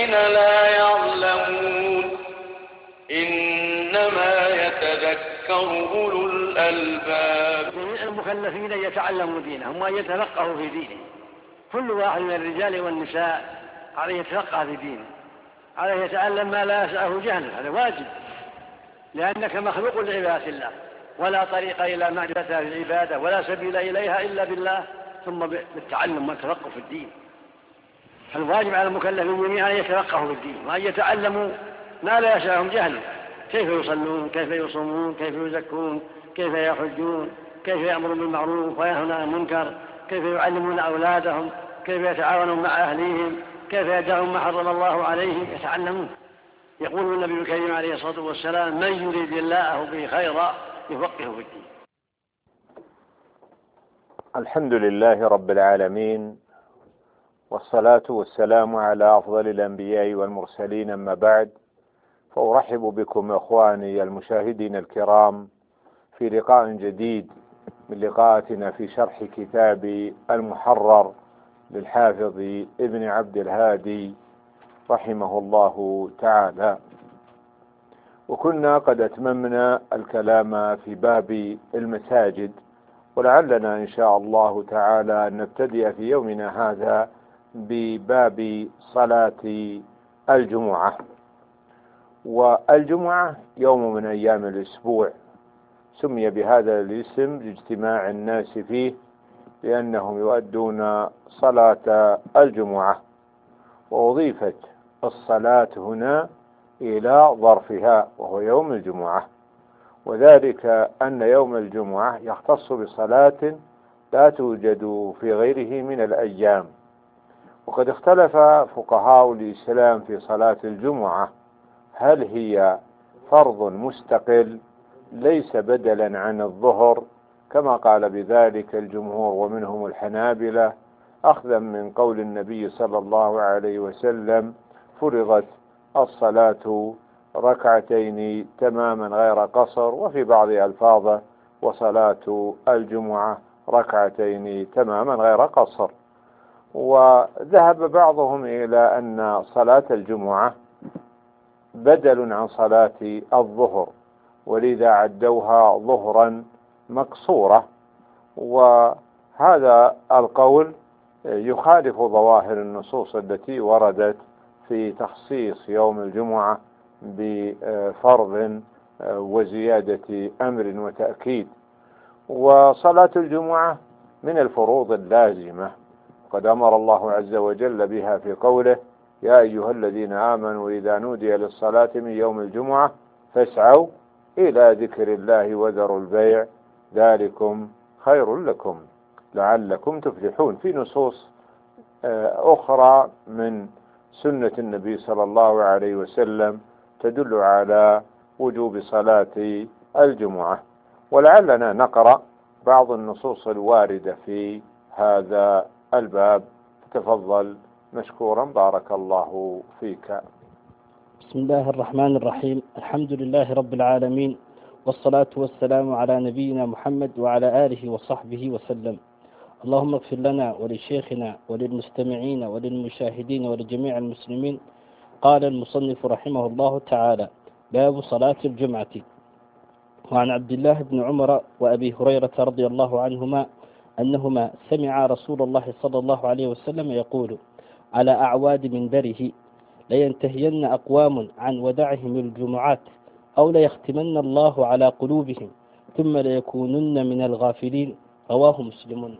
الذين لا يعلمون إنما يتذكر أولو الألباب. المكلفين يتعلموا دينهم وأن يتفقهوا في دينهم. كل واحد من الرجال والنساء عليه يتفقه في دينه، عليه يتعلم ما لا يسعه جهله، هذا واجب، لأنك مخلوق لعبادة الله، ولا طريق إلى معرفتها في العبادة ولا سبيل إليها إلا بالله ثم بالتعلم والتفقه في الدين. الواجب على المكلفين جميعا أن يتفقهوا في الدين وأن يتعلموا ما لا يسعهم جهله، كيف يصلون، كيف يصومون، كيف يزكون، كيف يحجون، كيف يأمرون بالمعروف وينهون عن المنكر، كيف يعلمون أولادهم، كيف يتعاونون مع أهليهم، كيف يدعون ما حرم الله عليهم، يتعلمون. يقول النبي الكريم عليه الصلاة والسلام: من يريد الله به خيرا يفقهه في الدين. الحمد لله رب العالمين، والصلاة والسلام على أفضل الأنبياء والمرسلين، أما بعد، فأرحب بكم إخواني المشاهدين الكرام في لقاء جديد من لقاءاتنا في شرح كتاب المحرر للحافظ ابن عبد الهادي رحمه الله تعالى. وكنا قد أتممنا الكلام في باب المساجد، ولعلنا إن شاء الله تعالى أن نبتدئ في يومنا هذا بباب صلاة الجمعة. والجمعة يوم من أيام الأسبوع، سمي بهذا الاسم لاجتماع الناس فيه لأنهم يؤدون صلاة الجمعة، وأضيفت الصلاة هنا إلى ظرفها وهو يوم الجمعة، وذلك أن يوم الجمعة يختص بصلاة لا توجد في غيره من الأيام. وقد اختلف فقهاء الإسلام في صلاة الجمعة، هل هي فرض مستقل ليس بدلا عن الظهر كما قال بذلك الجمهور ومنهم الحنابلة، أخذا من قول النبي صلى الله عليه وسلم: فرضت الصلاة ركعتين تماما غير قصر، وفي بعض ألفاظه: وصلاة الجمعة ركعتين تماما غير قصر. وذهب بعضهم إلى أن صلاة الجمعة بدل عن صلاة الظهر، ولذا عدوها ظهرا مقصورة، وهذا القول يخالف ظواهر النصوص التي وردت في تخصيص يوم الجمعة بفرض وزيادة أمر وتأكيد. وصلاة الجمعة من الفروض اللازمة، قد أمر الله عز وجل بها في قوله: يا أيها الذين آمنوا إذا نودي للصلاة من يوم الجمعة فاسعوا إلى ذكر الله وذروا البيع ذلكم خير لكم لعلكم تفلحون. في نصوص أخرى من سنة النبي صلى الله عليه وسلم تدل على وجوب صلاة الجمعة، ولعلنا نقرأ بعض النصوص الواردة في هذا الباب. تفضل مشكورا بارك الله فيك. بسم الله الرحمن الرحيم. الحمد لله رب العالمين، والصلاة والسلام على نبينا محمد وعلى آله وصحبه وسلم. اللهم اغفر لنا ولشيخنا وللمستمعين وللمشاهدين ولجميع المسلمين. قال المصنف رحمه الله تعالى: باب صلاة الجمعة. وعن عبد الله بن عمر وأبي هريرة رضي الله عنهما أنهما سمع رسول الله صلى الله عليه وسلم يقول على أعواد منبره: لينتهين أقوام عن ودعهم الجمعات، أو ليختمن الله على قلوبهم، ثم ليكونن من الغافلين. رواه مسلم.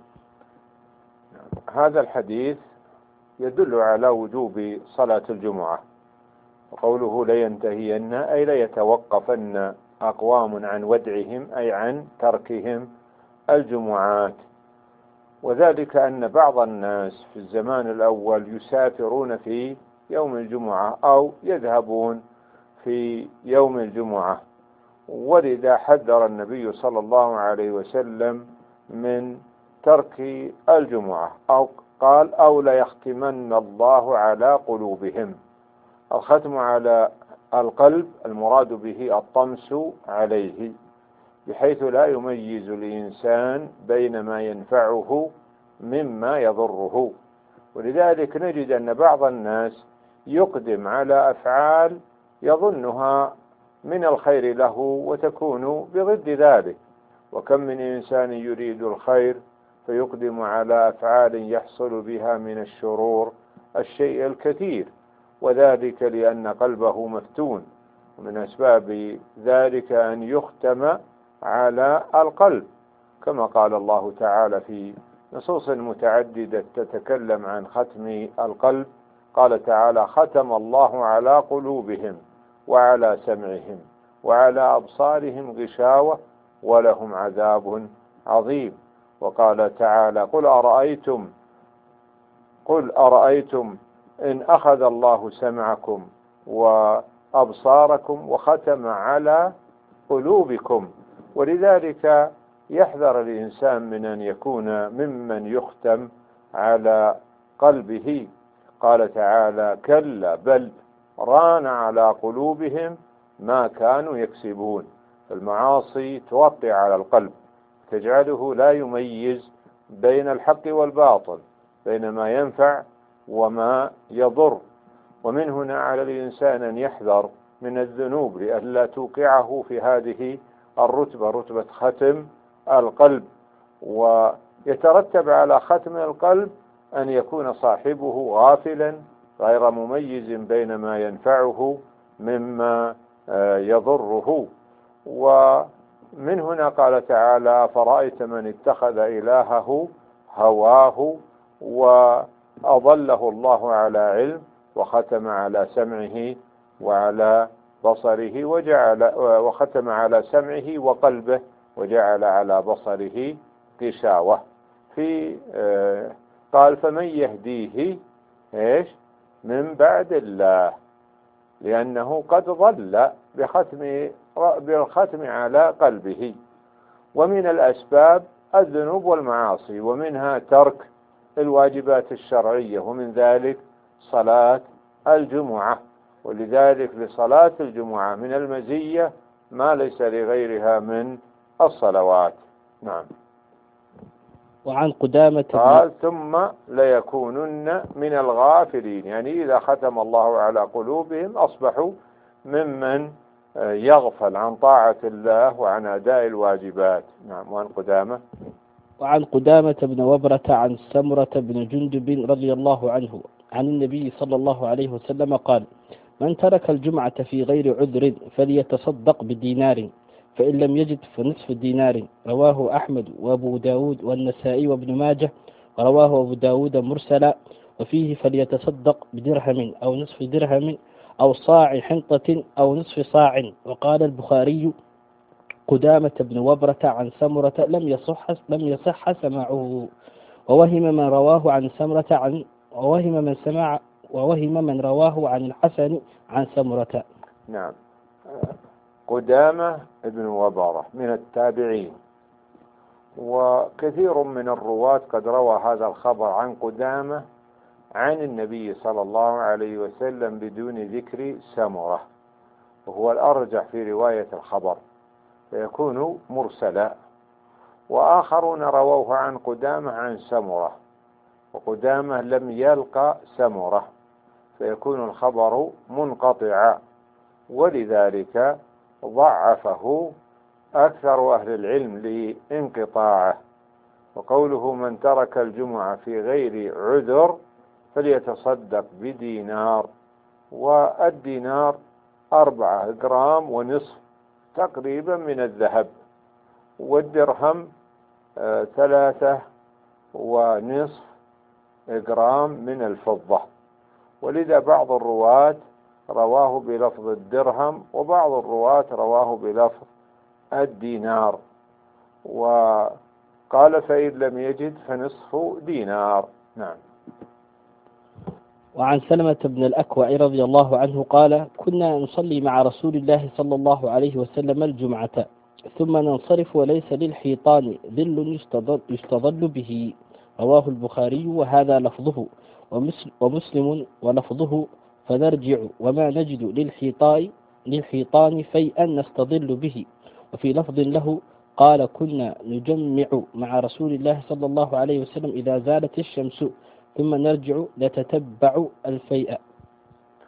هذا الحديث يدل على وجوب صلاة الجمعة، وقوله لينتهين أي ليتوقفن أقوام عن ودعهم أي عن تركهم الجمعات. وذلك أن بعض الناس في الزمان الأول يسافرون في يوم الجمعة أو يذهبون في يوم الجمعة، ولذا حذر النبي صلى الله عليه وسلم من ترك الجمعة، أو قال: أو ليختمن الله على قلوبهم. الختم على القلب المراد به الطمس عليه، بحيث لا يميز الإنسان بين ما ينفعه مما يضره. ولذلك نجد أن بعض الناس يقدم على أفعال يظنها من الخير له وتكون بضد ذلك. وكم من إنسان يريد الخير فيقدم على أفعال يحصل بها من الشرور الشيء الكثير، وذلك لأن قلبه مفتون. ومن أسباب ذلك أن يختم على القلب، كما قال الله تعالى في نصوص متعددة تتكلم عن ختم القلب. قال تعالى: ختم الله على قلوبهم وعلى سمعهم وعلى أبصارهم غشاوة ولهم عذاب عظيم. وقال تعالى: قل أرأيتم إن أخذ الله سمعكم وأبصاركم وختم على قلوبكم. ولذلك يحذر الإنسان من أن يكون ممن يختم على قلبه. قال تعالى: كلا بل ران على قلوبهم ما كانوا يكسبون. المعاصي توطي على القلب، تجعله لا يميز بين الحق والباطل، بين ما ينفع وما يضر. ومن هنا على الإنسان أن يحذر من الذنوب لئلا توقعه في هذه الرتبة، رتبة ختم القلب. ويترتب على ختم القلب أن يكون صاحبه غافلا غير مميز بين ما ينفعه مما يضره. ومن هنا قال تعالى: فرأيت من اتخذ إلهه هواه وأضله الله على علم وختم على سمعه وعلى بصره وختم على سمعه وقلبه وجعل على بصره غشاوة. قال: فمن يهديه من بعد الله، لأنه قد ضل بالختم على قلبه. ومن الأسباب الذنوب والمعاصي، ومنها ترك الواجبات الشرعية، ومن ذلك صلاة الجمعة. ولذلك لصلاة الجمعة من المزية ما ليس لغيرها من الصلوات. نعم. وعن قدامة قال: ثم ليكونن من الغافلين، يعني إذا ختم الله على قلوبهم أصبحوا ممن يغفل عن طاعة الله وعن أداء الواجبات. نعم. وعن قدامة بن وبرة عن سمرة بن جندب رضي الله عنه عن النبي صلى الله عليه وسلم قال: من ترك الجمعة في غير عذر فليتصدق بدينار، فإن لم يجد فنصف دينار. رواه أحمد وأبو داود والنسائي وابن ماجه، ورواه أبو داود مرسلا، وفيه: فليتصدق بدرهم أو نصف درهم أو صاع حنطة أو نصف صاع. وقال البخاري: قدامة بن وبرة عن سمرة لم يصح سماعه، ووهم من رواه عن سمرة ووهم من رواه عن الحسن عن سمرة. نعم. قدامة بن وبرة من التابعين، وكثير من الرواة قد روى هذا الخبر عن قدامة عن النبي صلى الله عليه وسلم بدون ذكر سمرة، وهو الأرجح في رواية الخبر، فيكون مرسلا. وآخرون رووه عن قدامة عن سمرة، وقدامة لم يلقى سمرة، فيكون الخبر منقطعا، ولذلك ضعفه أكثر أهل العلم لانقطاعه. وقوله: من ترك الجمعة في غير عذر فليتصدق بدينار، والدينار 4 جرام ونصف تقريبا من الذهب، والدرهم 3.5 جرام من الفضة. ولذا بعض الرواة رواه بلفظ الدرهم، وبعض الرواة رواه بلفظ الدينار. وقال: فإن لم يجد فنصف دينار. نعم. وعن سلمة بن الأكوع رضي الله عنه قال: كنا نصلي مع رسول الله صلى الله عليه وسلم الجمعة، ثم ننصرف وليس للحيطان ظل يستظل به. رواه البخاري وهذا لفظه، ومسلم ولفظه: فنرجع وما نجد للحيطان فيئا نستظل به. وفي لفظ له قال: كنا نجمع مع رسول الله صلى الله عليه وسلم إذا زالت الشمس، ثم نرجع نتتبع الفيء.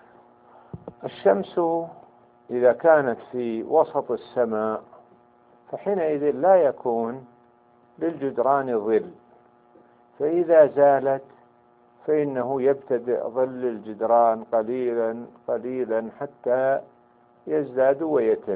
الشمس إذا كانت في وسط السماء فحينئذ لا يكون للجدران ظل، فإذا زالت فإنه يبتدئ ظل الجدران قليلا قليلا حتى يزداد ويتم.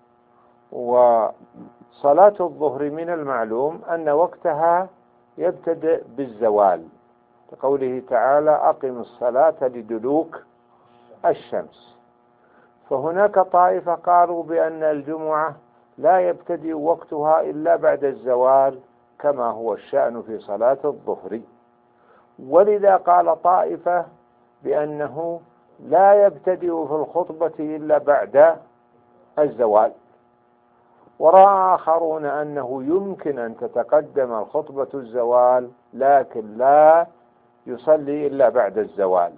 وصلاة الظهر من المعلوم أن وقتها يبتدئ بالزوال، لقوله تعالى أقم الصلاة لدلوك الشمس. فهناك طائفة قالوا بأن الجمعة لا يبتدئ وقتها إلا بعد الزوال كما هو الشأن في صلاة الظهر، ولذا قال طائفة بأنه لا يبتدئ في الخطبة إلا بعد الزوال، ورأى آخرون أنه يمكن أن تتقدم الخطبة الزوال لكن لا يصلي إلا بعد الزوال.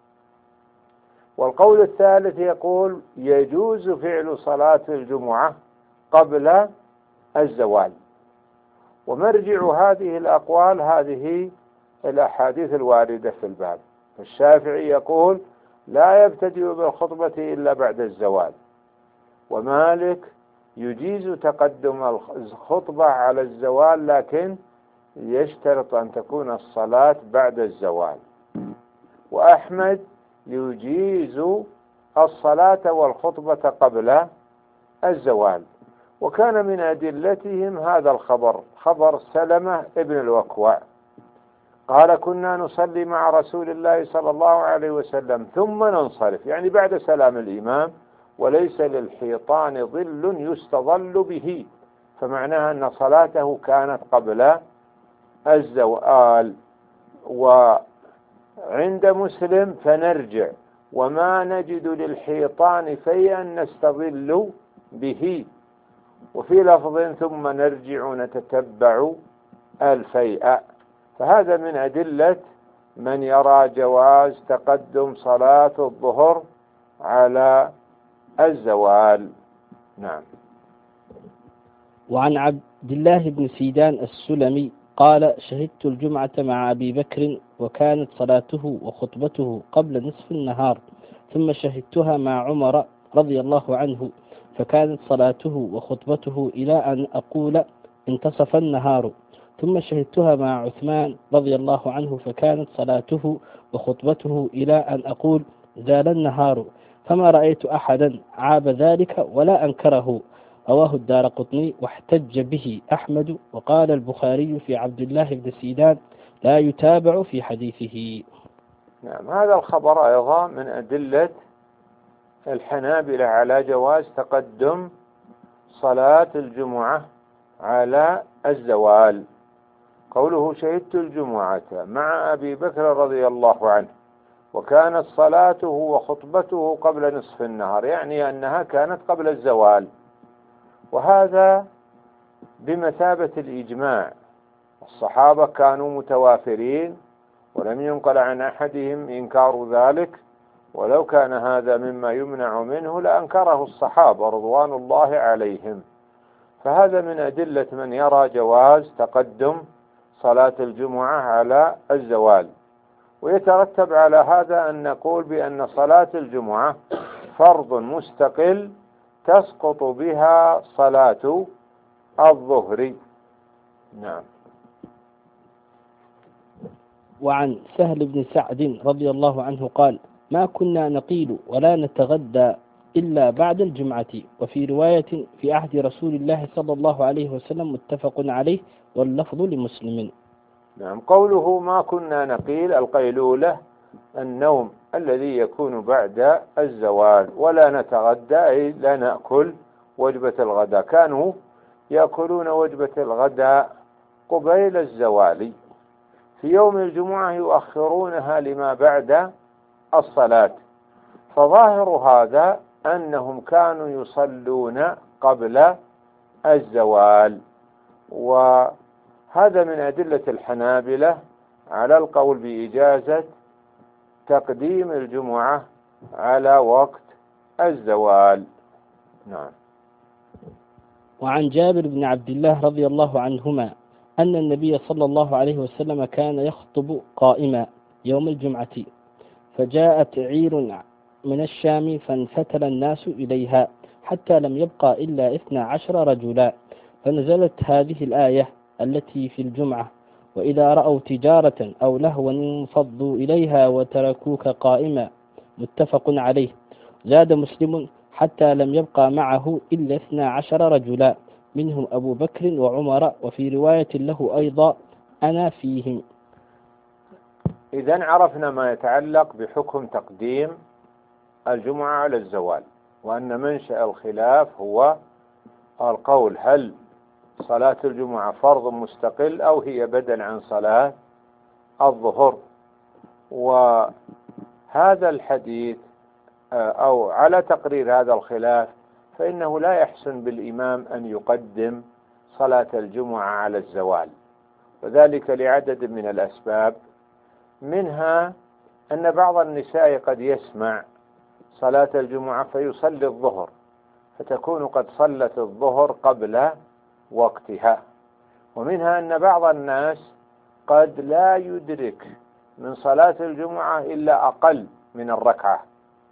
والقول الثالث يقول يجوز فعل صلاة الجمعة قبل الزوال، ومرجع هذه الأقوال هذه الأحاديث الواردة في الباب. الشافعي يقول لا يبتدئ بالخطبة إلا بعد الزوال، ومالك يجيز تقدم الخطبة على الزوال لكن يشترط أن تكون الصلاة بعد الزوال، وأحمد يجيز الصلاة والخطبة قبل الزوال. وكان من أدلتهم هذا الخبر، خبر سلمة ابن الوكوع قال كنا نصلي مع رسول الله صلى الله عليه وسلم ثم ننصرف، يعني بعد سلام الإمام، وليس للحيطان ظل يستظل به، فمعناها أن صلاته كانت قبل الزوال. وعند مسلم فنرجع وما نجد للحيطان فيئا نستظل به، وفي لفظ ثم نرجع نتتبع الفيء. فهذا من أدلة من يرى جواز تقدم صلاة الظهر على الزوال. نعم. وعن عبد الله بن سيدان السلمي قال شهدت الجمعة مع أبي بكر وكانت صلاته وخطبته قبل نصف النهار، ثم شهدتها مع عمر رضي الله عنه فكانت صلاته وخطبته إلى أن أقول انتصف النهار، ثم شهدتها مع عثمان رضي الله عنه فكانت صلاته وخطبته إلى أن أقول زال النهار، فما رأيت أحدا عاب ذلك ولا أنكره. رواه الدارقطني واحتج به أحمد، وقال البخاري في عبد الله بن سيدان لا يتابع في حديثه. نعم، هذا الخبر أيضا من أدلة الحنابلة على جواز تقدم صلاة الجمعة على الزوال. قوله شهدت الجمعة مع أبي بكر رضي الله عنه وكانت صلاته وخطبته قبل نصف النهار، يعني أنها كانت قبل الزوال، وهذا بمثابة الإجماع. الصحابة كانوا متوافرين ولم ينقل عن أحدهم إنكار ذلك، ولو كان هذا مما يمنع منه لأنكره الصحابة رضوان الله عليهم. فهذا من أدلة من يرى جواز تقدم صلاة الجمعة على الزوال. ويترتب على هذا أن نقول بأن صلاة الجمعة فرض مستقل تسقط بها صلاة الظهر. نعم. وعن سهل بن سعد رضي الله عنه قال ما كنا نقيل ولا نتغدى إلا بعد الجمعة، وفي رواية في عهد رسول الله صلى الله عليه وسلم متفق عليه واللفظ لمسلم. نعم. قوله ما كنا نقيل، القيلولة النوم الذي يكون بعد الزوال، ولا نتغدى أي لا نأكل وجبة الغداء، كانوا يأكلون وجبة الغداء قبيل الزوال. في يوم الجمعة يؤخرونها لما بعد الصلاة، فظاهر هذا أنهم كانوا يصلون قبل الزوال. وهذا من أدلة الحنابلة على القول بإجازة تقديم الجمعة على وقت الزوال. نعم. وعن جابر بن عبد الله رضي الله عنهما أن النبي صلى الله عليه وسلم كان يخطب قائما يوم الجمعة، فجاءت عير من الشام فانفتل الناس إليها حتى لم يبقى إلا 12 رجلا، فنزلت هذه الآية التي في الجمعة: وإذا رأوا تجارة أو لهوا انفضوا إليها وتركوك قائما. متفق عليه. زاد مسلم: حتى لم يبقى معه إلا 12 رجلا، منهم أبو بكر وعمر، وفي رواية له أيضا: أنا فيهم. إذن عرفنا ما يتعلق بحكم تقديم الجمعة على الزوال، وأن منشأ الخلاف هو القول: هل صلاة الجمعة فرض مستقل أو هي بدل عن صلاة الظهر؟ وهذا الحديث أو على تقرير هذا الخلاف فإنه لا يحسن بالإمام أن يقدم صلاة الجمعة على الزوال، وذلك لعدد من الأسباب، منها أن بعض النساء قد يسمع صلاة الجمعة فيصلي الظهر، فتكون قد صلت الظهر قبل وقتها، ومنها أن بعض الناس قد لا يدرك من صلاة الجمعة إلا أقل من الركعة،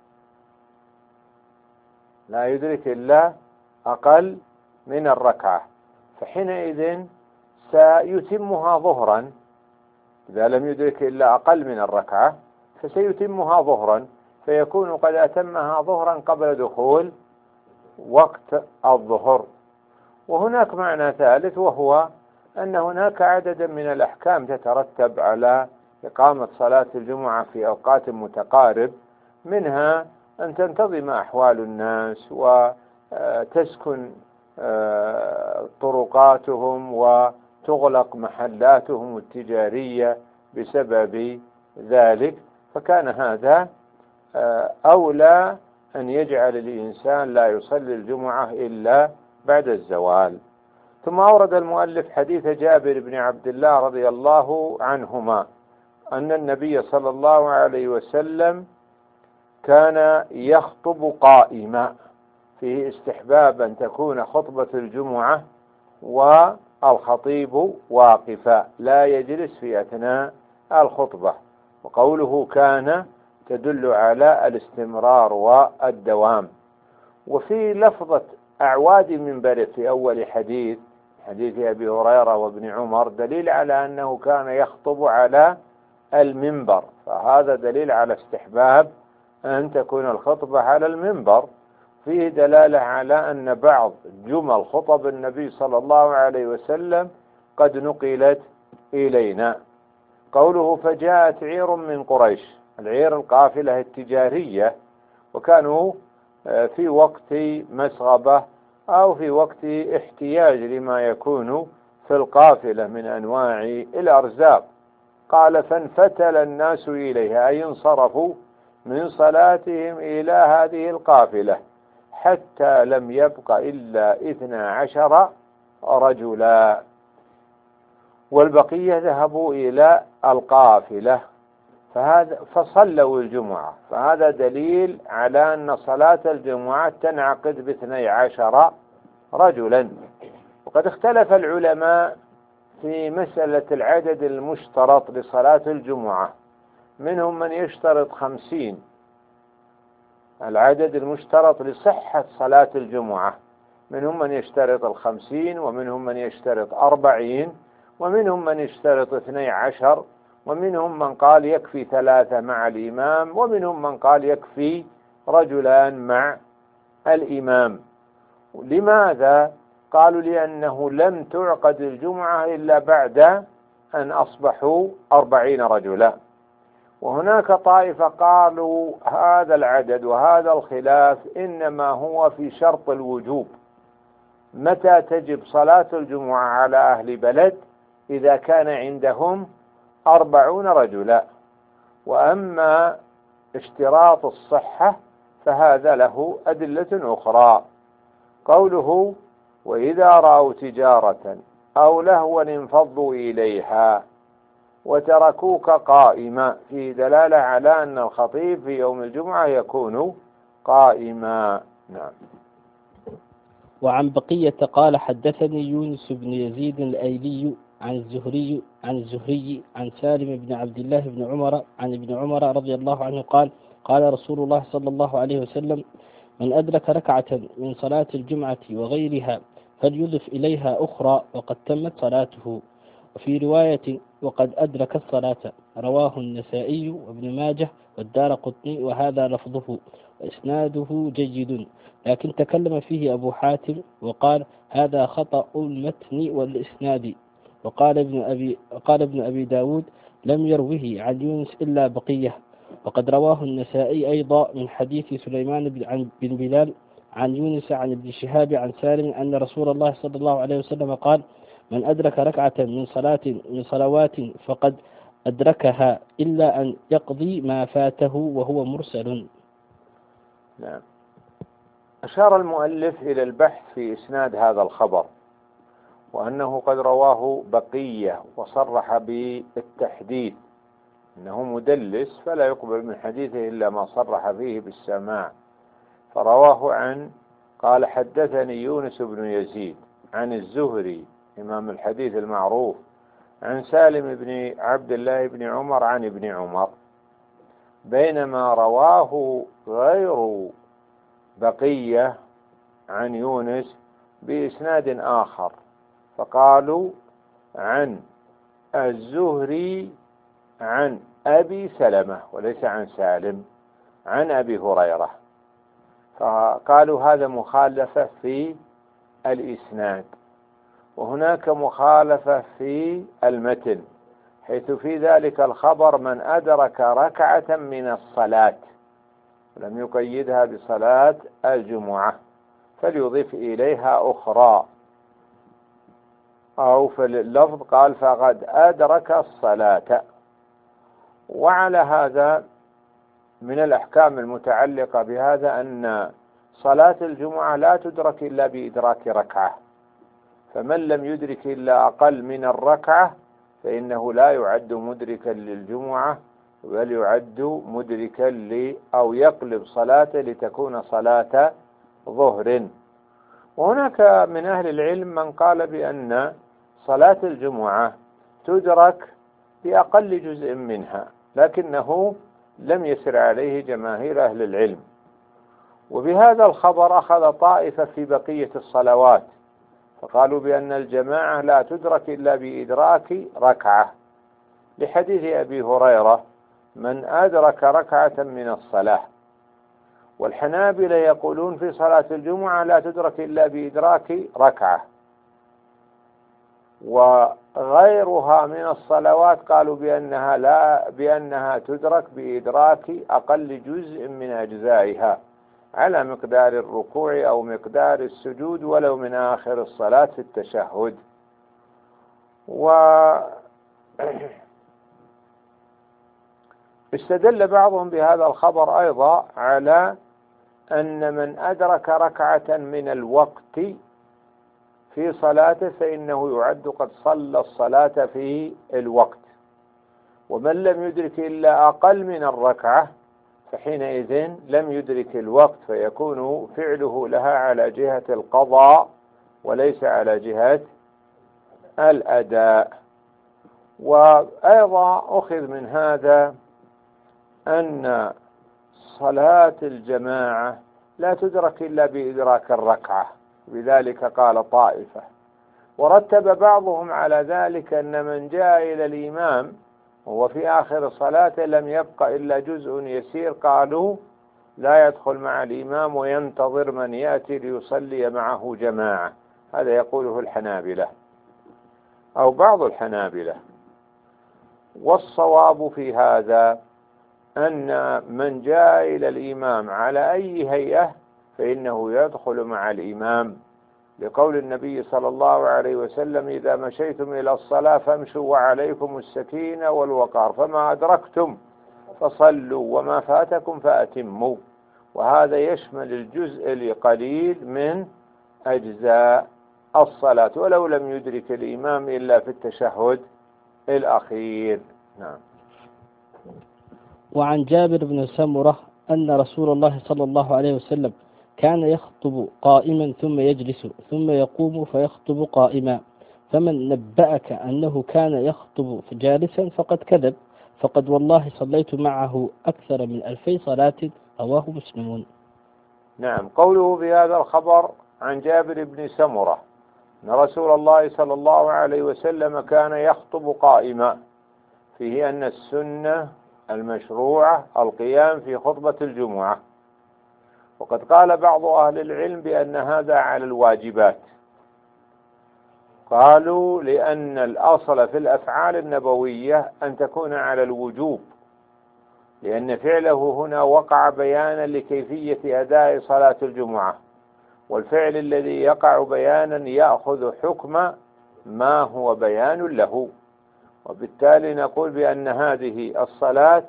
لا يدرك إلا أقل من الركعة، فحينئذ سيتمها ظهرا. إذا لم يدرك إلا أقل من الركعة فسيتمها ظهرا، فيكون قد أتمها ظهرا قبل دخول وقت الظهر. وهناك معنى ثالث، وهو أن هناك عددا من الأحكام تترتب على إقامة صلاة الجمعة في أوقات متقارب، منها أن تنتظم أحوال الناس وتسكن طرقاتهم وتغلق محلاتهم التجارية بسبب ذلك، فكان هذا أولى أن يجعل الإنسان لا يصلي الجمعة إلا بعد الزوال. ثم أورد المؤلف حديث جابر بن عبد الله رضي الله عنهما أن النبي صلى الله عليه وسلم كان يخطب قائما، فيه استحباب أن تكون خطبة الجمعة والخطيب واقفا لا يجلس في أثناء الخطبة، وقوله كان تدل على الاستمرار والدوام. وفي لفظة أعواد منبره في أول حديث أبي هريرة وابن عمر دليل على أنه كان يخطب على المنبر، فهذا دليل على استحباب أن تكون الخطبة على المنبر. فيه دلالة على أن بعض جمل خطب النبي صلى الله عليه وسلم قد نقلت إلينا. قوله فجاءت عير من قريش، العير القافلة التجارية، وكانوا في وقت مسغبة أو في وقت احتياج لما يكون في القافلة من أنواع الأرزاق. قال فانفتل الناس إليها، أي انصرفوا من صلاتهم إلى هذه القافلة حتى لم يبق إلا 12 رجلا، والبقية ذهبوا إلى القافلة فصلوا الجمعة. فهذا دليل على أن صلاة الجمعة تنعقد ب12 رجلا. وقد اختلف العلماء في مسألة العدد المشترط لصلاة الجمعة، منهم من يشترط 50، العدد المشترط لصحة صلاة الجمعة، منهم من يشترط 50، ومنهم من يشترط 40، ومنهم من يشترط 12، ومنهم من قال يكفي 3 مع الإمام، ومنهم من قال يكفي رجلان مع الإمام. لماذا؟ قالوا لأنه لم تعقد الجمعة إلا بعد أن أصبحوا 40 رجلا. وهناك طائفة قالوا هذا العدد وهذا الخلاف إنما هو في شرط الوجوب، متى تجب صلاة الجمعة على أهل بلد؟ إذا كان عندهم 40 رجلا. وأما اشتراط الصحة فهذا له أدلة أخرى. قوله وإذا رأوا تجارة أو لهوا انفضوا إليها وتركوك قائما، في دلالة على أن الخطيب في يوم الجمعة يكون قائما. نعم. وعن بقية قال حدثني يونس بن يزيد الأيلي عن الزهري عن سالم بن عبد الله بن عمر عن ابن عمر رضي الله عنه قال قال رسول الله صلى الله عليه وسلم: من أدرك ركعة من صلاة الجمعة وغيرها فليضف إليها أخرى وقد تمت صلاته. وفي رواية: وقد أدرك الصلاة. رواه النسائي وابن ماجه والدارقطني، وهذا لفظه وإسناده جيد، لكن تكلم فيه أبو حاتم وقال: هذا خطأ المتن والإسناد. قال ابن أبي داود: لم يروه عن يونس إلا بقية. وقد رواه النسائي أيضا من حديث سليمان بن بلال عن يونس عن ابن شهاب عن سالم أن رسول الله صلى الله عليه وسلم قال: من أدرك ركعة من صلوات فقد أدركها إلا أن يقضي ما فاته، وهو مرسل. نعم. أشار المؤلف إلى البحث في إسناد هذا الخبر، وأنه قد رواه بقية وصرح بالتحديث أنه مدلس فلا يقبل من حديثه إلا ما صرح فيه بالسماع. فرواه قال: حدثني يونس بن يزيد عن الزهري إمام الحديث المعروف عن سالم بن عبد الله بن عمر عن ابن عمر، بينما رواه غير بقية عن يونس بإسناد آخر، فقالوا عن الزهري عن أبي سلمة وليس عن سالم عن أبي هريرة، فقالوا هذا مخالفة في الإسناد. وهناك مخالفة في المتن، حيث في ذلك الخبر من أدرك ركعة من الصلاة، لم يقيدها بصلاة الجمعة، فليضيف إليها أخرى، أو في اللفظ قال: فقد أدرك الصلاة. وعلى هذا من الأحكام المتعلقة بهذا أن صلاة الجمعة لا تدرك إلا بإدراك ركعة، فمن لم يدرك إلا أقل من الركعة فإنه لا يعد مدركا للجمعة، بل يعد مدركا أو يقلب صلاته لتكون صلاة ظهر. وهناك من أهل العلم من قال بأن صلاة الجمعة تدرك بأقل جزء منها، لكنه لم يسر عليه جماهير أهل العلم. وبهذا الخبر أخذ طائفة في بقية الصلوات، فقالوا بأن الجماعة لا تدرك إلا بإدراك ركعة، لحديث أبي هريرة: من أدرك ركعة من الصلاة. والحنابلة يقولون في صلاة الجمعة لا تدرك إلا بإدراك ركعة. وغيرها من الصلوات قالوا بأنها تدرك بإدراك أقل جزء من أجزائها على مقدار الركوع أو مقدار السجود، ولو من آخر الصلاة في التشهد. استدل بعضهم بهذا الخبر أيضا على أن من أدرك ركعة من الوقت في صلاته فإنه يعد قد صلى الصلاة في الوقت، ومن لم يدرك إلا أقل من الركعة فحينئذ لم يدرك الوقت، فيكون فعله لها على جهة القضاء وليس على جهة الأداء. وأيضا أخذ من هذا أن صلاة الجماعة لا تدرك إلا بإدراك الركعة، بذلك قال طائفة. ورتب بعضهم على ذلك أن من جاء إلى الإمام وهو في آخر صلاته لم يبق إلا جزء يسير، قالوا لا يدخل مع الإمام وينتظر من يأتي ليصلي معه جماعة. هذا يقوله الحنابلة أو بعض الحنابلة. والصواب في هذا أن من جاء إلى الإمام على أي هيئة فإنه يدخل مع الإمام، لقول النبي صلى الله عليه وسلم: إذا مشيتم إلى الصلاة فامشوا وعليكم السكينة والوقار، فما أدركتم فصلوا وما فاتكم فأتموا. وهذا يشمل الجزء القليل من أجزاء الصلاة، ولو لم يدرك الإمام إلا في التشهد الأخير. نعم. وعن جابر بن سمرة أن رسول الله صلى الله عليه وسلم كان يخطب قائما ثم يجلس ثم يقوم فيخطب قائما، فمن نبأك أنه كان يخطب جالسا فقد كذب، فقد والله صليت معه أكثر من 2000 صلاة. رواه مسلم. نعم. قوله في هذا الخبر عن جابر بن سمرة أن رسول الله صلى الله عليه وسلم كان يخطب قائما، فيه أن السنة المشروعة القيام في خطبة الجمعة. وقد قال بعض أهل العلم بأن هذا على الواجبات، قالوا لأن الأصل في الأفعال النبوية أن تكون على الوجوب، لأن فعله هنا وقع بيانا لكيفية أداء صلاة الجمعة، والفعل الذي يقع بيانا يأخذ حكم ما هو بيان له، وبالتالي نقول بأن هذه الصلاة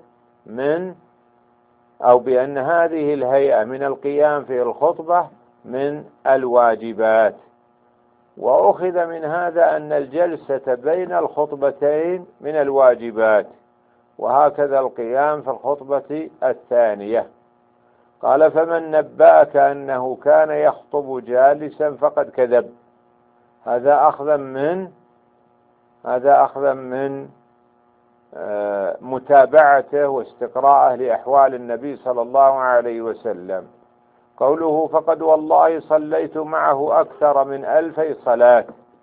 بأن هذه الهيئة من القيام في الخطبة من الواجبات. وأخذ من هذا أن الجلسة بين الخطبتين من الواجبات، وهكذا القيام في الخطبة الثانية. قال: فمن نبأك أنه كان يخطب جالسا فقد كذب. هذا أخذا من متابعته واستقراءه لأحوال النبي صلى الله عليه وسلم. قوله: فقد والله صليت معه أكثر من 2000 صلاة.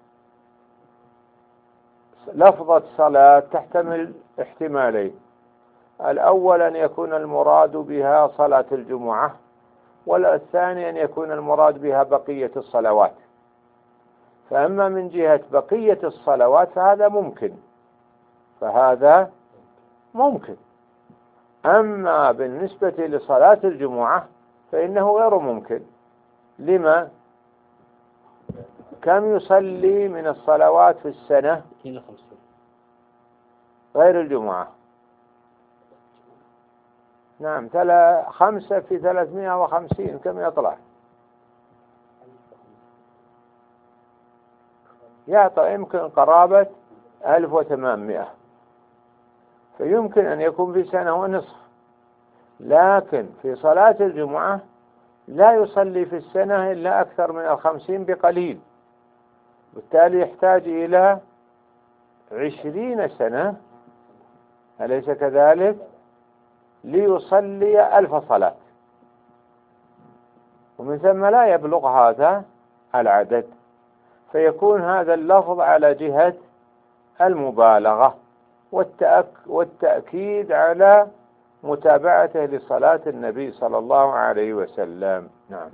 لفظة صلاة تحتمل احتمالين: الأول أن يكون المراد بها صلاة الجمعة، والثاني أن يكون المراد بها بقية الصلوات. فأما من جهة بقية الصلوات فهذا ممكن، أما بالنسبة لصلاة الجمعة فإنه غير ممكن. لما؟ كم يصلي من الصلوات في السنة غير الجمعة؟ نعم، 5 في 350 كم يطلع؟ يمكن قرابة 1800. فيمكن أن يكون في سنة ونصف، لكن في صلاة الجمعة لا يصلي في السنة إلا أكثر من 50 بقليل، بالتالي يحتاج إلى 20 سنة، أليس كذلك؟ ليصلي 1000 صلاة، ومن ثم لا يبلغ هذا العدد. فيكون هذا اللفظ على جهة المبالغة والتأكيد على متابعته لصلاة النبي صلى الله عليه وسلم. نعم.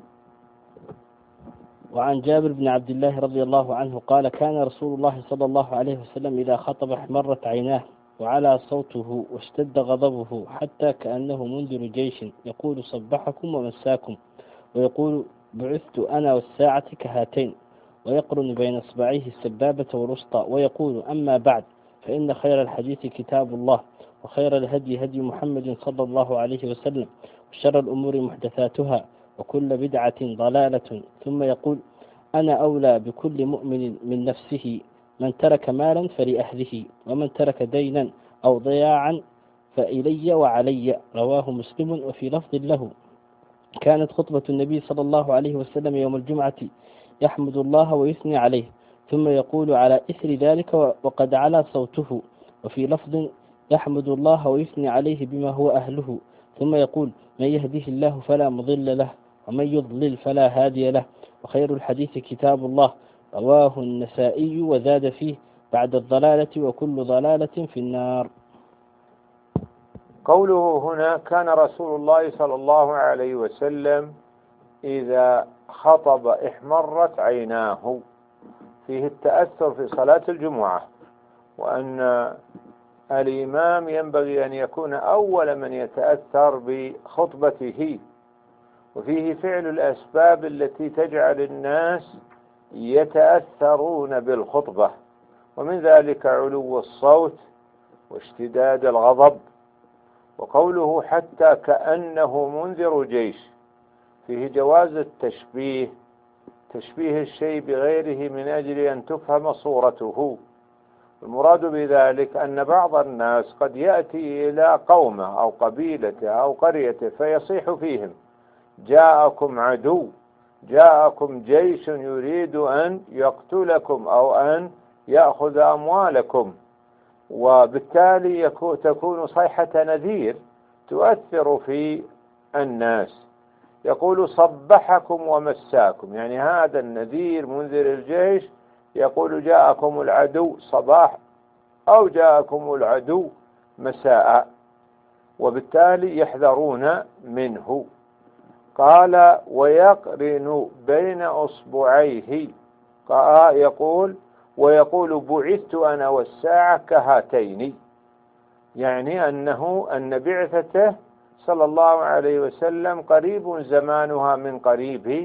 وعن جابر بن عبد الله رضي الله عنه قال: كان رسول الله صلى الله عليه وسلم إذا خطب احمرت عيناه وعلى صوته واشتد غضبه حتى كأنه منذر جيش، يقول: صبحكم ومساكم، ويقول: بعثت أنا والساعة كهاتين، ويقرن بين إصبعيه السبابة والوسطى، ويقول: أما بعد، فإن خير الحديث كتاب الله، وخير الهدي هدي محمد صلى الله عليه وسلم، وشر الأمور محدثاتها، وكل بدعة ضلالة. ثم يقول: أنا أولى بكل مؤمن من نفسه، من ترك مالا فلأهله، ومن ترك دينا أو ضياعا فإلي وعلي. رواه مسلم. وفي لفظ له: كانت خطبة النبي صلى الله عليه وسلم يوم الجمعة يحمد الله ويثني عليه، ثم يقول على إثر ذلك: وقد علا صوته. وفي لفظ: يحمد الله ويثني عليه بما هو أهله، ثم يقول: من يهده الله فلا مضل له، ومن يضلل فلا هادي له، وخير الحديث كتاب الله. رواه النسائي، وزاد فيه: بعد الضلالة وكل ضلالة في النار. قوله هنا: كان رسول الله صلى الله عليه وسلم إذا خطب احمرت عيناه، فيه التأثر في صلاة الجمعة، وأن الإمام ينبغي أن يكون أول من يتأثر بخطبته، وفيه فعل الأسباب التي تجعل الناس يتأثرون بالخطبة، ومن ذلك علو الصوت واشتداد الغضب. وقوله: حتى كأنه منذر جيش، فيه جواز التشبيه، تشبيه الشيء بغيره من أجل أن تفهم صورته. المراد بذلك أن بعض الناس قد يأتي إلى قومه أو قبيلته أو قريته فيصيح فيهم: جاءكم عدو، جاءكم جيش يريد أن يقتلكم أو أن يأخذ أموالكم. وبالتالي تكون صيحة نذير تؤثر في الناس. يقول صبحكم ومساكم، يعني هذا النذير منذر الجيش يقول جاءكم العدو صباح أو جاءكم العدو مساء، وبالتالي يحذرون منه. قال ويقرن بين أصبعيه، يقول ويقول بعثت أنا والساعة كهاتين، يعني أن بعثته صلى الله عليه وسلم قريب زمانها من قريب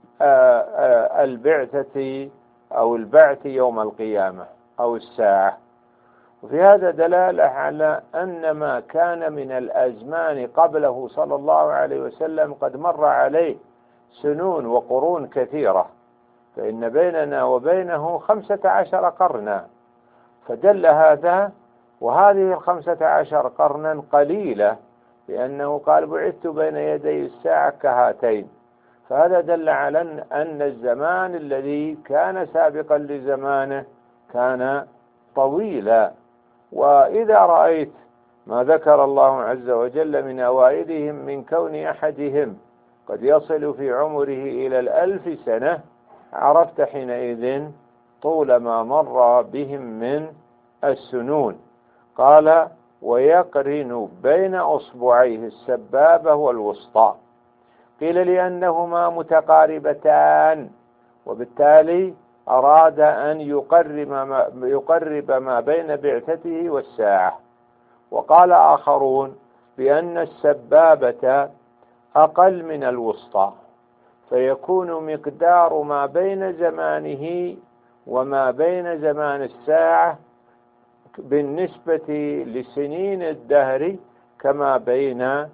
البعثة أو البعث يوم القيامة أو الساعة. وفي هذا دلالة على أن ما كان من الأزمان قبله صلى الله عليه وسلم قد مر عليه سنون وقرون كثيرة، فإن بيننا وبينه 15 قرنا، فدل هذا. وهذه 15 قرنا قليلة، لأنه قال بعثت بين يدي الساعة كهاتين، فهذا دل على أن الزمان الذي كان سابقا لزمانه كان طويلا. وإذا رأيت ما ذكر الله عز وجل من أوائلهم من كون أحدهم قد يصل في عمره إلى 1000 سنة، عرفت حينئذ طول ما مر بهم من السنون. قال ويقرن بين أصبعيه السبابة والوسطى، قيل لأنهما متقاربتان، وبالتالي أراد أن يقرب ما بين بعثته والساعة. وقال آخرون بأن السبابة أقل من الوسطى، فيكون مقدار ما بين زمانه وما بين زمان الساعة بالنسبة لسنين الدهر كما بين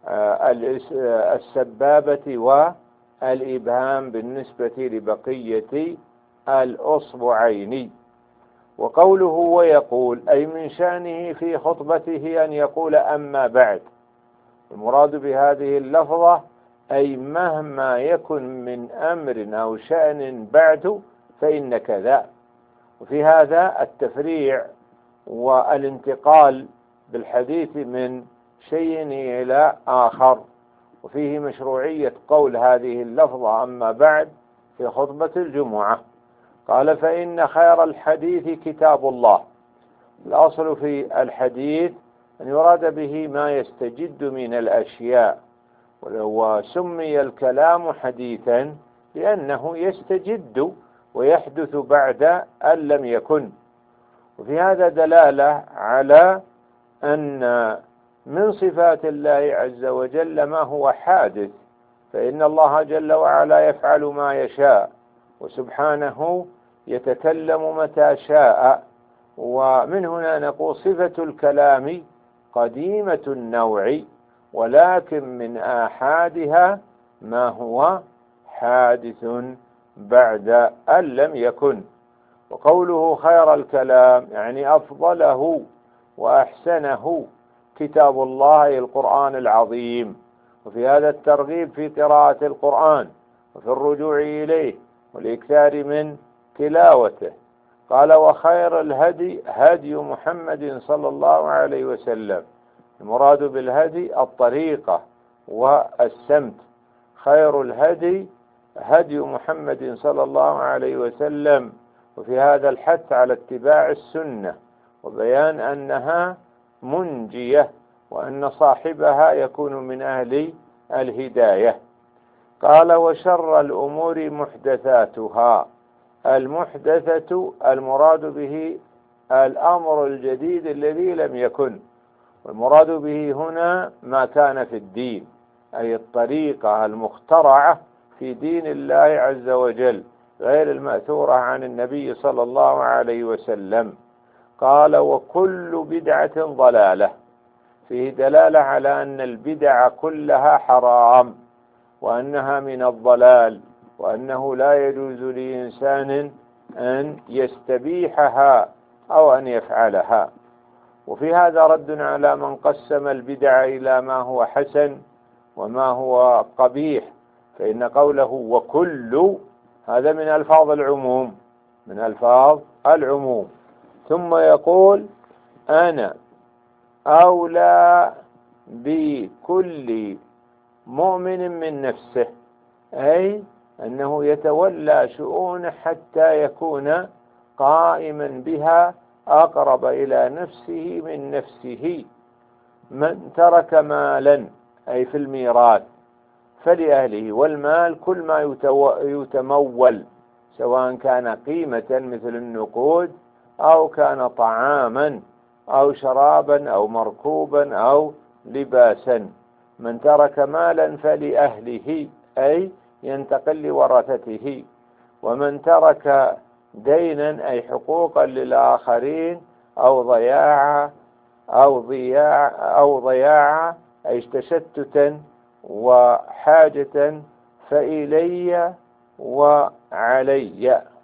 السبابة والإبهام بالنسبة لبقية الأصبعين. وقوله ويقول أي من شأنه في خطبته أن يقول أما بعد، المراد بهذه اللفظة أي مهما يكن من أمر أو شأن بعد فإن كذا. وفي هذا التفريع والانتقال بالحديث من شيء إلى آخر، وفيه مشروعية قول هذه اللفظة أما بعد في خطبة الجمعة. قال فإن خير الحديث كتاب الله. الأصل في الحديث أن يراد به ما يستجد من الأشياء، وسمي الكلام حديثا لأنه يستجد ويحدث بعد أن لم يكن. وفي هذا دلالة على أن من صفات الله عز وجل ما هو حادث، فإن الله جل وعلا يفعل ما يشاء، وسبحانه يتكلم متى شاء. ومن هنا نقول صفة الكلام قديمة النوع، ولكن من آحادها ما هو حادث بعد أن لم يكن. وقوله خير الكلام يعني أفضله وأحسنه كتاب الله القرآن العظيم. وفي هذا الترغيب في قراءة القرآن وفي الرجوع إليه والإكثار من تلاوته. قال وخير الهدي هدي محمد صلى الله عليه وسلم. المراد بالهدي الطريقة والسمت. خير الهدي هدي محمد صلى الله عليه وسلم. وفي هذا الحث على اتباع السنة وبيان أنها منجية وأن صاحبها يكون من أهل الهداية. قال وشر الأمور محدثاتها. المحدثة المراد به الأمر الجديد الذي لم يكن، والمراد به هنا ما كان في الدين، أي الطريقة المخترعة في دين الله عز وجل غير المأثورة عن النبي صلى الله عليه وسلم. قال وكل بدعة ضلالة. فيه دلالة على أن البدع كلها حرام وأنها من الضلال، وأنه لا يجوز لإنسان أن يستبيحها أو أن يفعلها. وفي هذا رد على من قسم البدع إلى ما هو حسن وما هو قبيح، فإن قوله وكل هذا من ألفاظ العموم، من ألفاظ العموم. ثم يقول أنا أولى بكل مؤمن من نفسه، أي أنه يتولى شؤونه حتى يكون قائما بها أقرب إلى نفسه من نفسه. من ترك مالا أي في الميراث فلأهله، والمال كل ما يتمول، سواء كان قيمة مثل النقود أو كان طعاما أو شرابا أو مركوبا أو لباسا. من ترك مالا فلأهله أي ينتقل لورثته. ومن ترك دينا أي حقوقا للآخرين أو ضياعا أي تشتتا وحاجة فإلي وعلي،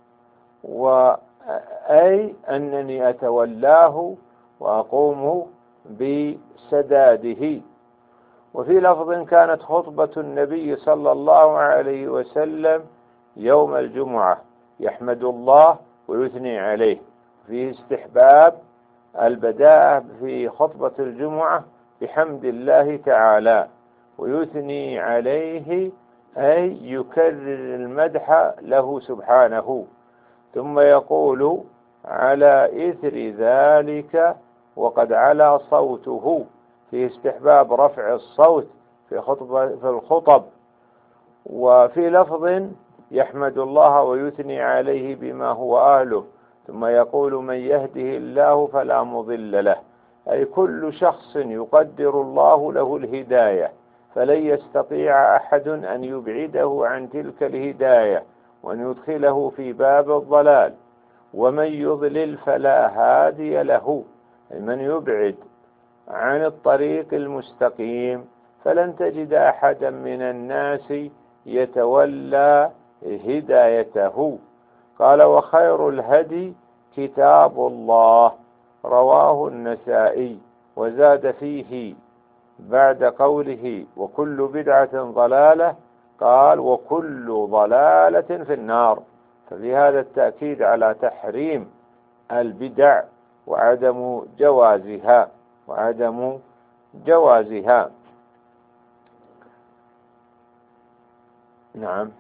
أي أنني أتولاه وأقوم بسداده. وفي لفظ كانت خطبة النبي صلى الله عليه وسلم يوم الجمعة يحمد الله ويثني عليه، فيه استحباب البداءة في خطبة الجمعة بحمد الله تعالى ويثني عليه، أي يكرر المدح له سبحانه، ثم يقول على إثر ذلك وقد علا صوته، في استحباب رفع الصوت في الخطب. وفي لفظ يحمد الله ويثني عليه بما هو أهله، ثم يقول من يهده الله فلا مضل له، أي كل شخص يقدر الله له الهداية فلن يستطيع أحد أن يبعده عن تلك الهداية وأن يدخله في باب الضلال. ومن يضلل فلا هادي له، أي من يبعد عن الطريق المستقيم فلن تجد أحدا من الناس يتولى هدايته. قال وخير الهدي كتاب الله، رواه النسائي. وزاد فيه بعد قوله وكل بدعة ضلالة قال وكل ضلالة في النار، ففي هذا التأكيد على تحريم البدع وعدم جوازها. نعم.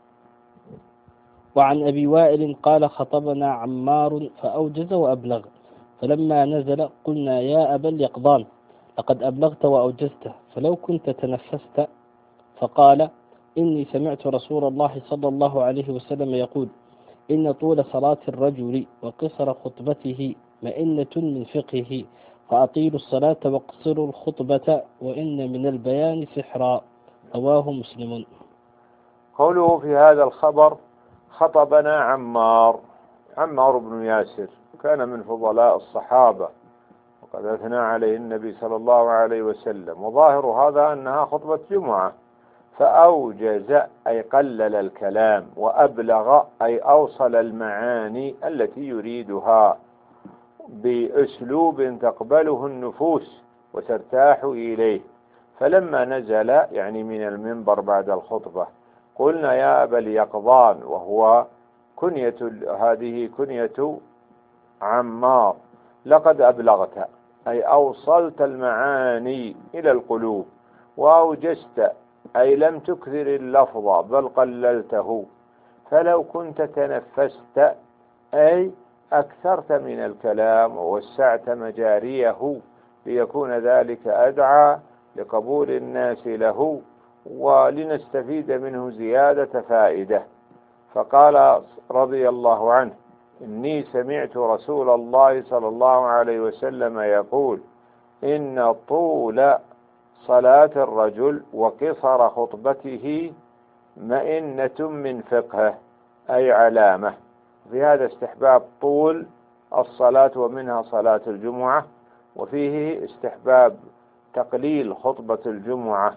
وعن أبي وائل قال خطبنا عمار فأوجز وأبلغ، فلما نزل قلنا يا أبا اليقظان لقد أبلغت وأوجزت، فلو كنت تنفست. فقال إني سمعت رسول الله صلى الله عليه وسلم يقول إن طول صلاة الرجل وقصر خطبته مئنة من فقهه، فأطيلوا الصلاة واقصروا الخطبة وإن من البيان سحرا، رواه مسلم. قوله في هذا الخبر خطبنا عمار بن ياسر، كان من فضلاء الصحابة وقد أثنى عليه النبي صلى الله عليه وسلم، وظاهر هذا أنها خطبة جمعة. فأوجز أي قلل الكلام، وأبلغ أي أوصل المعاني التي يريدها بأسلوب تقبله النفوس وترتاح إليه. فلما نزل يعني من المنبر بعد الخطبة قلنا يا أبا اليقظان، وهو هذه كنية عمار، لقد أبلغت أي أوصلت المعاني إلى القلوب، وأوجزت أي لم تكثر اللفظ بل قللته، فلو كنت تنفست أي أكثرت من الكلام ووسعت مجاريه ليكون ذلك أدعى لقبول الناس له ولنستفيد منه زيادة فائدة. فقال رضي الله عنه إني سمعت رسول الله صلى الله عليه وسلم يقول إن طول صلاة الرجل وقصر خطبته مئنة من فقهه، أي علامة. في هذا استحباب طول الصلاة ومنها صلاة الجمعة، وفيه استحباب تقليل خطبة الجمعة،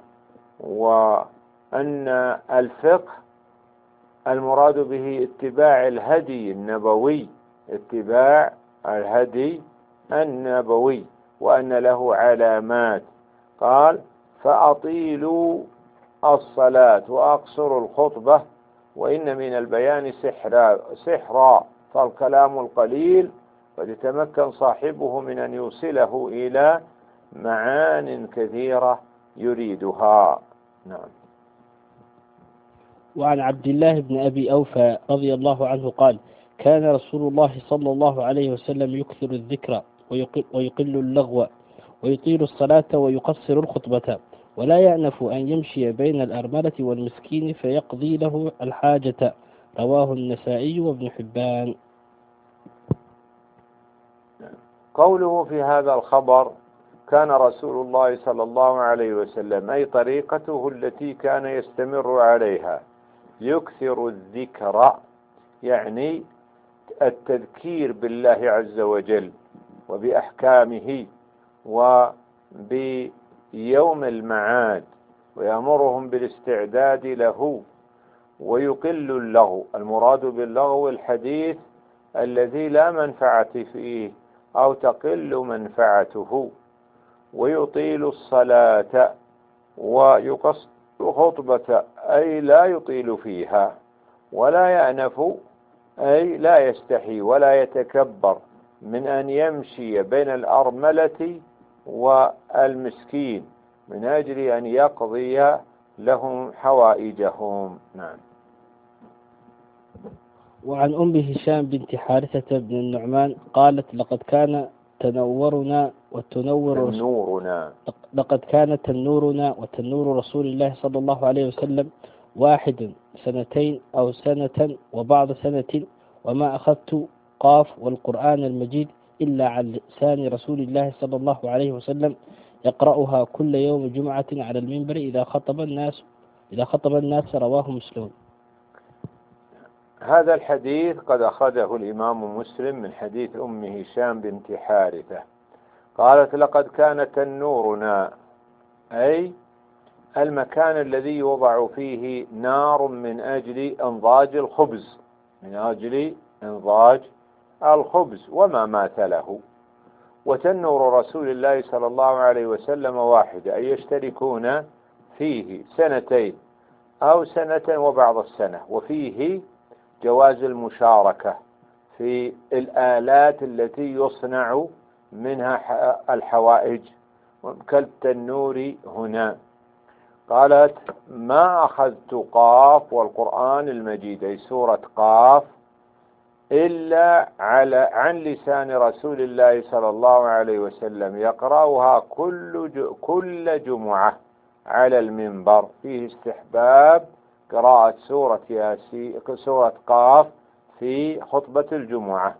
وأن الفقه المراد به اتباع الهدي النبوي، وأن له علامات. قال فأطيلوا الصلاة وأقصروا الخطبة وإن من البيان سحرا، فالكلام القليل قد يتمكن صاحبه من أن يوصله إلى معان كثيرة يريدها. نعم. وعن عبد الله بن أبي أوفى رضي الله عنه قال: كان رسول الله صلى الله عليه وسلم يكثر الذكر ويقل اللغو ويطيل الصلاة ويقصر الخطبة ولا يأنف أن يمشي بين الأرملة والمسكين فيقضي له الحاجة. رواه النسائي وابن حبان. قوله في هذا الخبر كان رسول الله صلى الله عليه وسلم، أي طريقته التي كان يستمر عليها، يكثر الذكر، يعني التذكير بالله عز وجل وبأحكامه وبيوم المعاد، ويأمرهم بالاستعداد له، ويقل اللغو. المراد باللغو الحديث الذي لا منفعة فيه أو تقل منفعته، ويطيل الصلاة ويقصر خطبة، أي لا يطيل فيها، ولا يأنف، أي لا يستحي ولا يتكبر من أن يمشي بين الأرملة والمسكين من أجل أن يقضي لهم حوائجهم. نعم. وعن أم هشام بنت حارثة بن النعمان قالت: لقد كان تنورنا وتنور رسول الله صلى الله عليه وسلم واحد سنتين أو سنة وبعض سنة، وما أخذت قاف والقرآن المجيد إلا عن لسان رسول الله صلى الله عليه وسلم يقرأها كل يوم جمعة على المنبر إذا خطب الناس. رواه مسلم. هذا الحديث قد أخرجه الإمام مسلم من حديث أم هشام بنت حارثة قالت: لقد كان تنورنا، أي المكان الذي يوضع فيه نار من أجل إنضاج الخبز وما ماثله. وتنور رسول الله صلى الله عليه وسلم واحدة، أي يشتركون فيه سنتين أو سنة وبعض السنة، وفيه جواز المشاركة في الآلات التي يصنع منها الحوائج كالتنور هنا. قالت: ما أخذت قاف والقرآن المجيد، أي سورة قاف، إلا عن لسان رسول الله صلى الله عليه وسلم يقرأها كل جمعة على المنبر. فيه استحباب قراءة سورة قاف في خطبة الجمعة،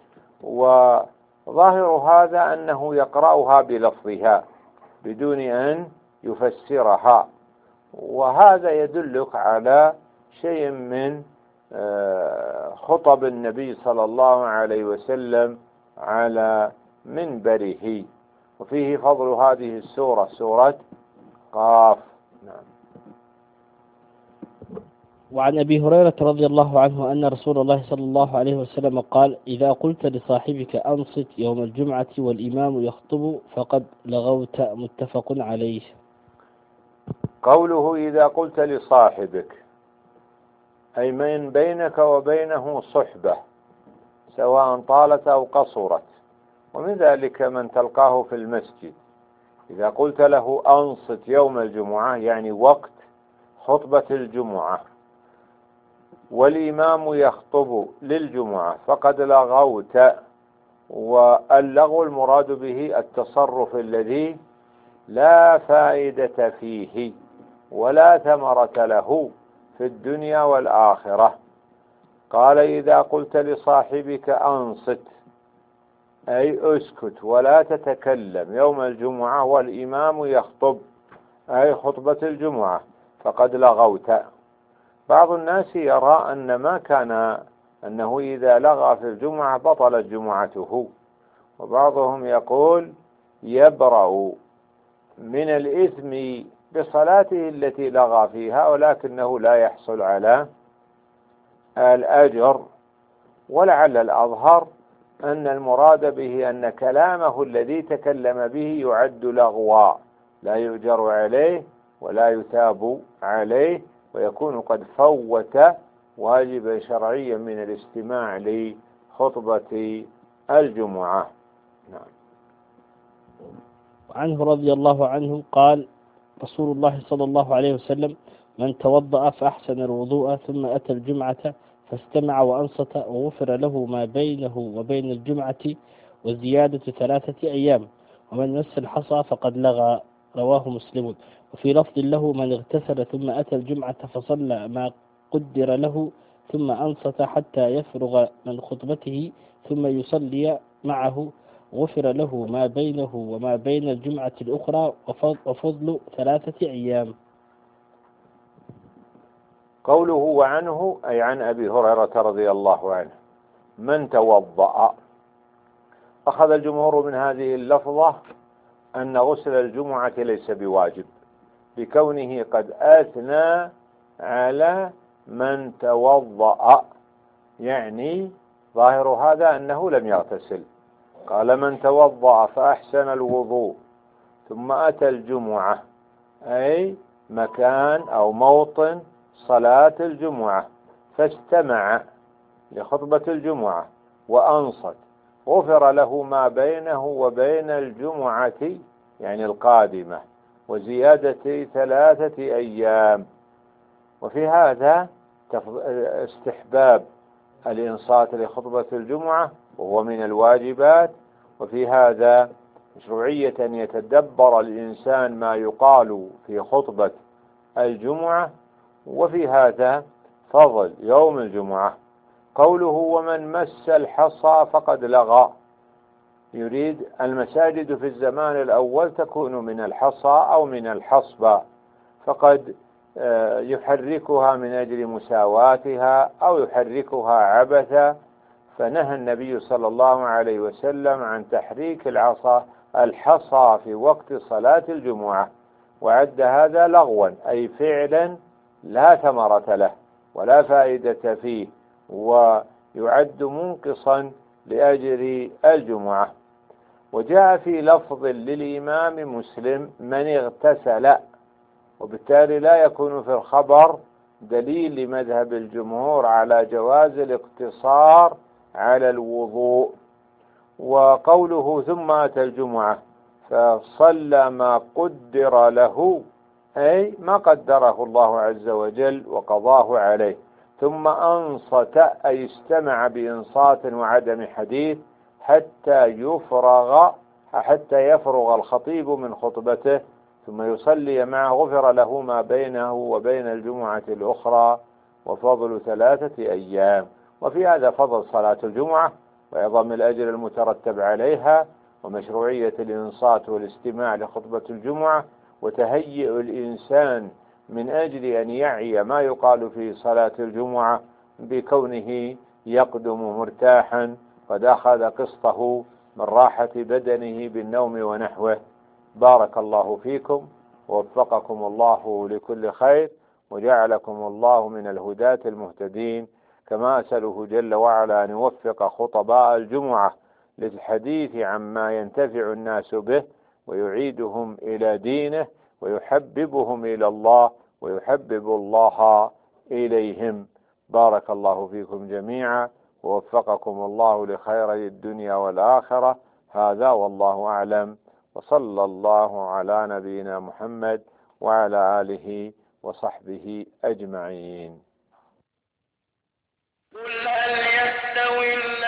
وظاهر هذا أنه يقرأها بلفظها بدون أن يفسرها، وهذا يدلك على شيء من خطب النبي صلى الله عليه وسلم على منبره، وفيه فضل هذه السورة، سورة قاف. نعم. وعن أبي هريرة رضي الله عنه أن رسول الله صلى الله عليه وسلم قال: إذا قلت لصاحبك أنصت يوم الجمعة والإمام يخطب فقد لغوت. متفق عليه. قوله إذا قلت لصاحبك، أي من بينك وبينه صحبة سواء طالت أو قصرت، ومن ذلك من تلقاه في المسجد. إذا قلت له أنصت يوم الجمعة، يعني وقت خطبة الجمعة، والإمام يخطب للجمعة، فقد لغوت. واللغو المراد به التصرف الذي لا فائدة فيه ولا ثمرة له في الدنيا والآخرة. قال: إذا قلت لصاحبك أنصت، أي أسكت ولا تتكلم يوم الجمعة والإمام يخطب، أي خطبة الجمعة، فقد لغوت. بعض الناس يرى أن ما كان أنه إذا لغى في الجمعة بطلت جمعته، وبعضهم يقول يبرأ من الإثم بصلاته التي لغى فيها، ولكنه لا يحصل على الأجر. ولعل الأظهر أن المراد به أن كلامه الذي تكلم به يعد لغوا، لا يؤجر عليه ولا يثاب عليه، ويكون قد فوت واجبا شرعيا من الاستماع لخطبة الجمعة. نعم. وعنه رضي الله عنه قال رسول الله صلى الله عليه وسلم: من توضأ فأحسن الوضوء ثم أتى الجمعة فاستمع وأنصت وغفر له ما بينه وبين الجمعة وزيادة 3 أيام، ومن مس الحصى فقد لغى. رواه مسلم. وفي لفظ له: من اغتسل ثم أتى الجمعة فصلى ما قدر له ثم أنصت حتى يفرغ من خطبته ثم يصلي معه غفر له ما بينه وما بين الجمعة الأخرى وفضل 3 أيام. قوله وعنه أي عن أبي هريرة رضي الله عنه: من توضأ. أخذ الجمهور من هذه اللفظة أن غسل الجمعة ليس بواجب، بكونه قد أثنى على من توضأ، يعني ظاهر هذا أنه لم يغتسل. قال: من توضأ فأحسن الوضوء ثم أتى الجمعة، أي مكان أو موطن صلاة الجمعة، فاستمع لخطبة الجمعة وأنصت، غفر له ما بينه وبين الجمعة يعني القادمة وزيادة 3 أيام. وفي هذا استحباب الإنصات لخطبة الجمعة وهو من الواجبات، وفي هذا مشروعية أن يتدبر الإنسان ما يقال في خطبة الجمعة، وفي هذا فضل يوم الجمعة. قوله ومن مس الحصى فقد لغى، يريد المساجد في الزمان الأول تكون من الحصى أو من الحصبة، فقد يحركها من أجل مساواتها أو يحركها عبثا، فنهى النبي صلى الله عليه وسلم عن تحريك الحصى في وقت صلاة الجمعة، وعد هذا لغوا، أي فعلا لا ثمرة له ولا فائدة فيه، ويعد منقصا لأجر الجمعة. وجاء في لفظ للإمام مسلم: من اغتسل، وبالتالي لا يكون في الخبر دليل لمذهب الجمهور على جواز الاقتصار على الوضوء. وقوله ثم أتى الجمعة فصلى ما قدر له، أي ما قدره الله عز وجل وقضاه عليه، ثم أنصت أي استمع بإنصات وعدم حديث حتى يفرغ الخطيب من خطبته ثم يصلي معه، غفر له ما بينه وبين الجمعة الأخرى وفضل 3 أيام. وفي هذا فضل صلاة الجمعة وعظم الأجر المترتب عليها، ومشروعية الإنصات والاستماع لخطبة الجمعة، وتهيئ الإنسان من أجل أن يعي ما يقال في صلاة الجمعة بكونه يقدم مرتاحا قد أخذ قسطه من راحة بدنه بالنوم ونحوه. بارك الله فيكم ووفقكم الله لكل خير، وجعلكم الله من الهداة المهتدين. كما أسأله جل وعلا أن يوفق خطباء الجمعة للحديث عما ينتفع الناس به، ويعيدهم إلى دينه، ويحببهم إلى الله، ويحبب الله إليهم. بارك الله فيكم جميعا ووفقكم الله لخير الدنيا والآخرة. هذا والله أعلم، وصلى الله على نبينا محمد وعلى آله وصحبه أجمعين. قل هل يستوي